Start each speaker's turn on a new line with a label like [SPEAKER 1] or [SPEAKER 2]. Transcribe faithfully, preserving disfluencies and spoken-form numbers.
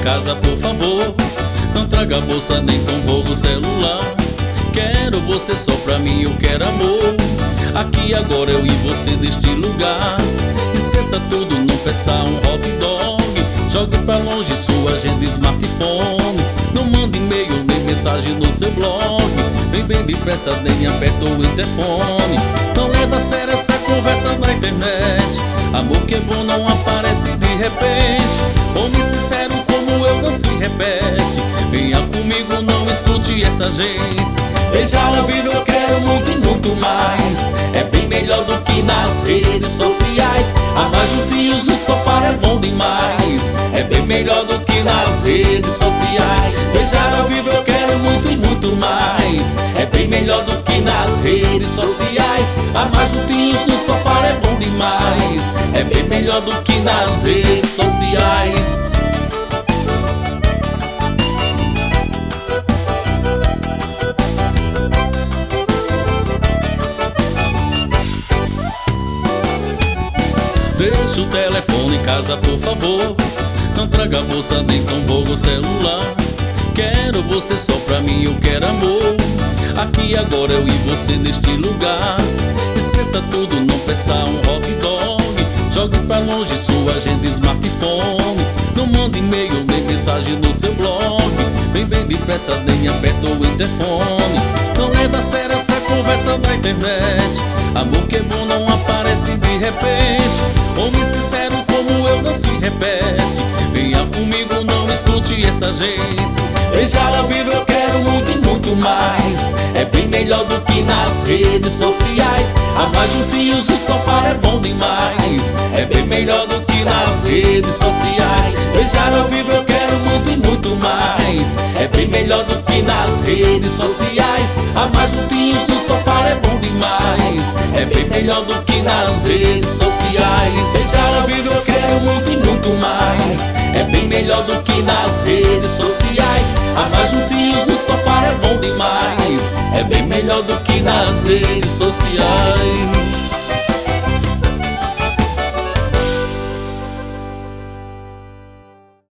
[SPEAKER 1] casa, por favor. Não traga bolsa nem tombou o celular. Quero você só pra mim, eu quero amor. Aqui agora eu e você neste lugar. Esqueça tudo, não peça um hot dog. Jogue pra longe sua agenda, smartphone. Não mande e-mail nem mensagem no seu blog. Vem bem depressa, nem aperta o interfone. Não leva a sério essa conversa na internet. Amor que é bom não aparece de repente. Homem sincero como eu não se repete. Venha comigo, não escute essa gente. Beijar ao vivo eu quero muito e muito mais. É bem melhor do que nas redes sociais. Amar juntinhos no sofá é bom demais. É bem melhor do que nas redes sociais. Beijar ao vivo eu quero muito e muito mais. É bem melhor do que nas redes sociais. Amar juntinhos no sofá é bom demais. É bem melhor do que nas redes sociais. Deixa o telefone em casa, por favor. Não traga bolsa nem tombou o celular. Quero você só pra mim, eu quero amor. Aqui agora eu e você neste lugar. Esqueça tudo, não peça um hot dog. Jogue pra longe sua agenda, smartphone. Não mande e-mail nem mensagem no seu blog. Vem bem depressa, nem aperta o interfone. Não leva a sério essa conversa na internet. Amor que é bom não aparece de repente. Homem sincero como eu não se repete. Venha comigo, não escute essa gente. Beijar ao vivo eu quero muito e muito mais. É bem melhor do que nas redes sociais. Amar juntinhos no sofá é bom demais. É bem melhor do que nas redes sociais. Beijar ao vivo eu quero muito e muito mais. É bem melhor do que nas redes sociais. Amar juntinhos no sofá é bom demais. É bem melhor do que nas redes sociais. Beijar ao vivo eu quero muito e muito mais. É bem melhor do que nas redes sociais. Amar juntinhos no sofá é bom demais. É bem melhor do que nas redes sociais.